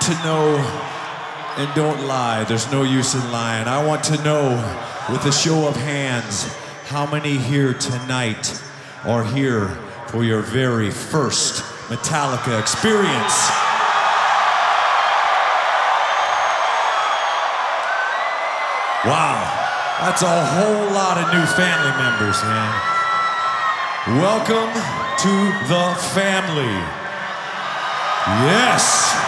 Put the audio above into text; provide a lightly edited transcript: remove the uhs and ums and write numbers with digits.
to know, and don't lie, there's no use in lying. I want to know, with a show of hands, how many here tonight are here for your very first Metallica experience? Wow, that's a whole lot of new family members, man. Welcome to the family. Yes.